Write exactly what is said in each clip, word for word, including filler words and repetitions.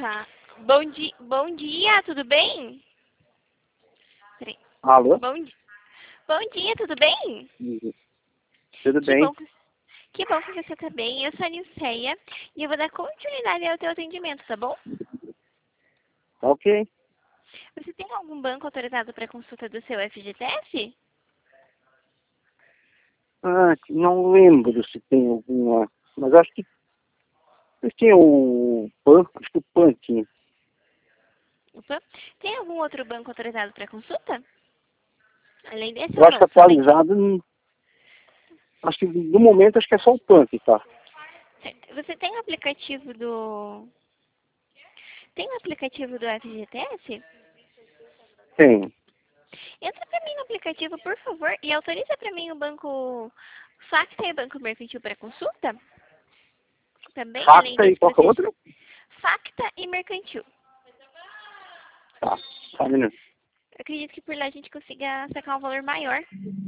Tá. Bom, di bom dia, tudo bem? Peraí. Alô? Bom, di bom dia, tudo bem? Tudo Que bem? bom que, que bom que você tá bem. Eu sou a Nilceia e eu vou dar continuidade ao teu atendimento, tá bom? Ok. Você tem algum banco autorizado para consulta do seu F G T S? Ah, não lembro se tem alguma. Mas acho que. Mas tinha o PAN, acho que o PAN tinha. Opa. Tem algum outro banco autorizado para consulta? Além desse Eu ou acho que não? Somente. atualizado. hum, Acho que no momento acho que é só o PAN que tá. Você tem o aplicativo do. Tem o aplicativo do F G T S? Tem. Entra para mim no aplicativo, por favor, e autoriza para mim o banco Facta e o banco Mercantil para consulta. Também, além Facta e desse qual que é o processo. outro? Facta e Mercantil. Tá, só um minuto. Eu acredito que por lá a gente consiga sacar um valor maior.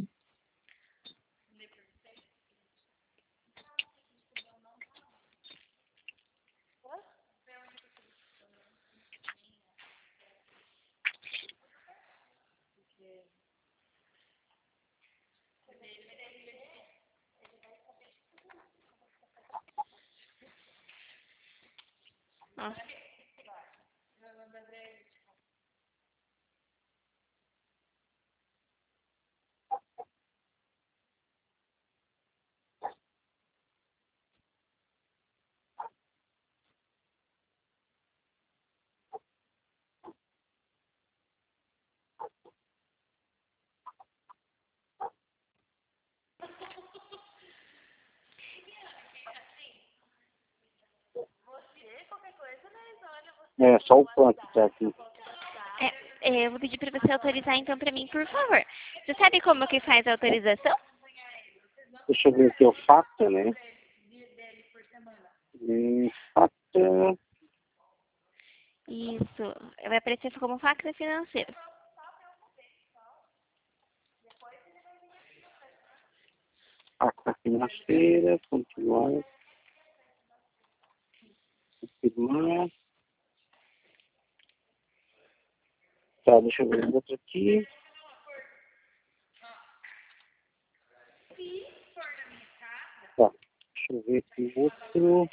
Ó. É, só o PAN que tá aqui. É, é, eu vou pedir para você autorizar então para mim, por favor. Você sabe como que faz a autorização? Deixa eu ver aqui, o Facta, né? Hum, Facta. Isso. Vai aparecer como Facta Financeiro. Facta financeira, continuar. Confirmar. Tá, deixa eu ver o outro aqui. Tá, deixa eu ver aqui o outro.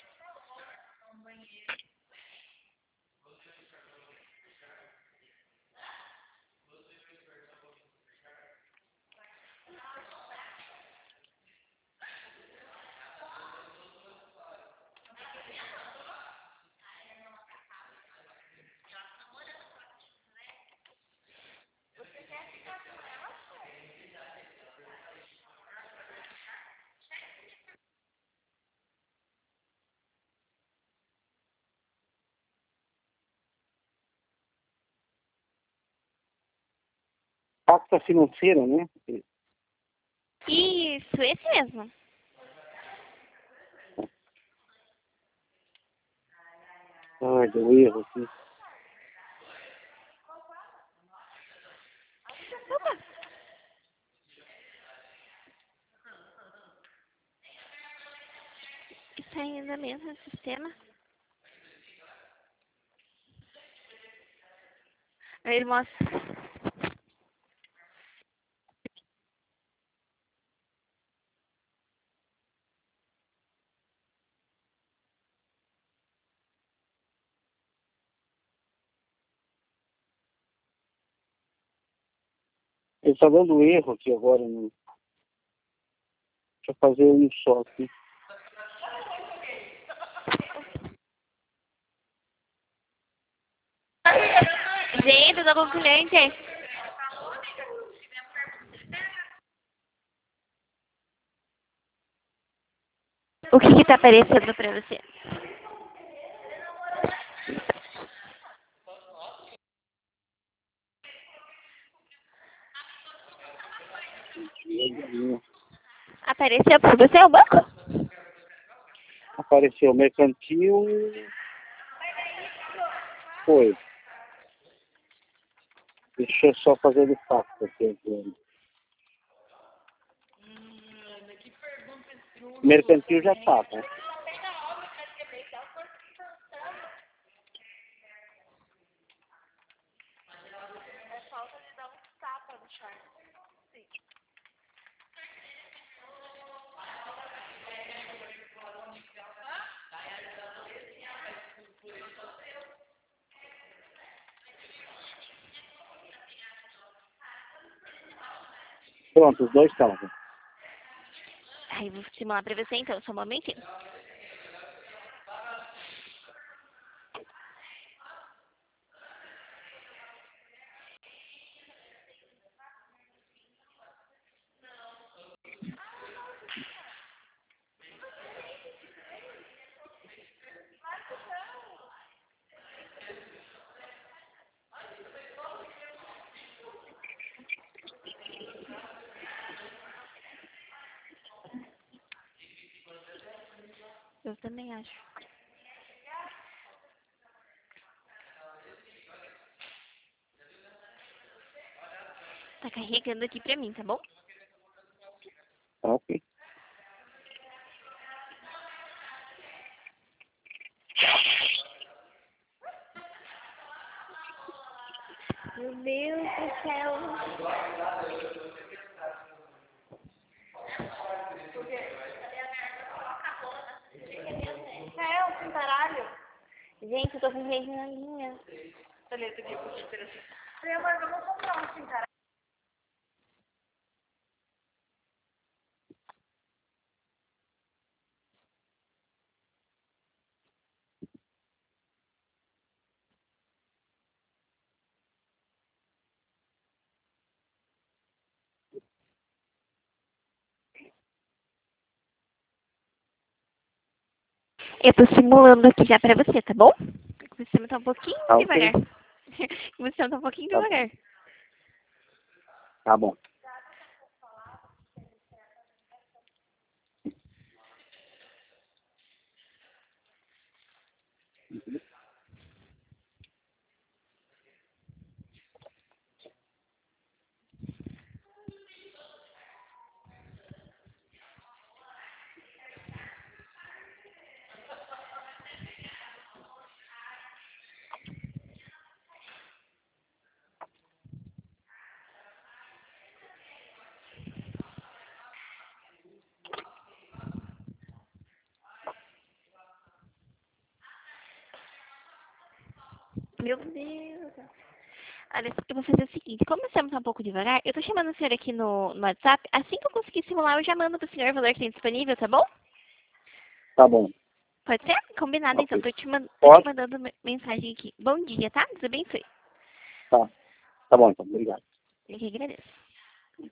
Facta financeira, né? Isso, esse mesmo. Ai, deu erro aqui. Opa. Está em andamento no sistema. Aí mostra. Ele tá dando erro aqui agora. Né? Deixa eu fazer um só aqui. Gente, eu tô com o cliente. O que que tá aparecendo pra você? Apareceu pra você o banco? Apareceu mercantil. Foi. Deixa eu só fazer de fato aqui agora. Mercantil já tá, tá? Pronto, os dois estão. Aí eu vou simular pra você então, só um momentinho. Eu também acho. Tá carregando aqui pra mim, tá bom? Tá ok. Meu Deus do céu. É, um cintaralho. Gente, eu tô com gente na linha. Olha, tô aqui com esperança. Falei, amor, vamos comprar um cintaralho. Eu tô simulando aqui já pra você, tá bom? Você tá um pouquinho Tá devagar. ok. Você tá um pouquinho Tá, devagar. tá bom. Meu Deus. Olha, eu vou fazer o seguinte, como você tá um pouco devagar, eu tô chamando o senhor aqui no, no WhatsApp. Assim que eu conseguir simular, eu já mando pro senhor o valor que tem disponível, tá bom? Tá bom. Pode ser? Combinado, então. Ok. Tô te, man tô te Pode? mandando me- mensagem aqui. Bom dia, tá? Deus abençoe. Tá. Tá bom, então. Obrigado. Eu que agradeço.